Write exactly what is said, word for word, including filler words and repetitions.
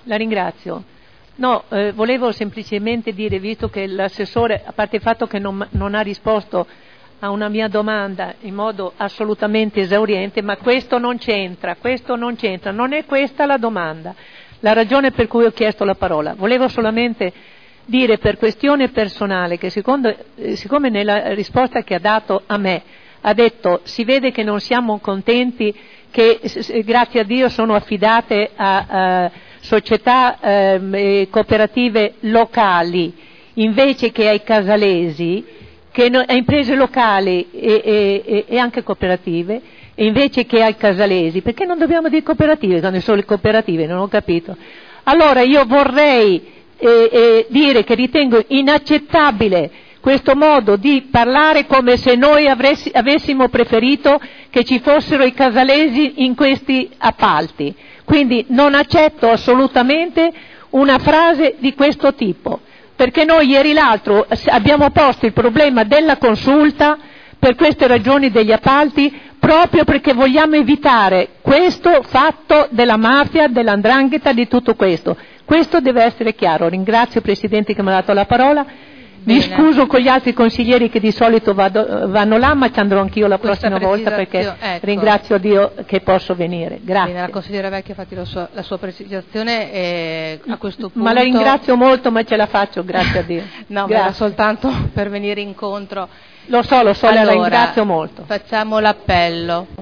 La ringrazio. No, eh, volevo semplicemente dire, visto che l'assessore, a parte il fatto che non, non ha risposto a una mia domanda in modo assolutamente esauriente, ma questo non c'entra, questo non c'entra, non è questa la domanda, la ragione per cui ho chiesto la parola. Volevo solamente dire per questione personale che secondo, eh, siccome nella risposta che ha dato a me ha detto si vede che non siamo contenti che eh, grazie a Dio sono affidate a, a società eh, cooperative locali invece che ai casalesi, che no, a imprese locali e, e, e anche cooperative, e invece che ai casalesi, perché non dobbiamo dire cooperative quando sono le cooperative, non ho capito. Allora io vorrei eh, eh, dire che ritengo inaccettabile questo modo di parlare come se noi avressi, avessimo preferito che ci fossero i casalesi in questi appalti. Quindi non accetto assolutamente una frase di questo tipo, perché noi ieri l'altro abbiamo posto il problema della consulta per queste ragioni degli appalti, proprio perché vogliamo evitare questo fatto della mafia, dell'andrangheta, di tutto questo. Questo deve essere chiaro. Ringrazio il Presidente che mi ha dato la parola. Mi scuso con gli altri consiglieri che di solito vado, vanno là, ma ci andrò anch'io la Questa prossima volta perché ecco. ringrazio Dio che posso venire. Grazie. Bene, la consigliera Vecchia ha fatto la sua, la sua precisazione e a questo punto... Ma la ringrazio molto, ma ce la faccio, grazie a Dio. No, ma era soltanto per venire incontro. Lo so, lo so, allora, la ringrazio molto. Facciamo l'appello.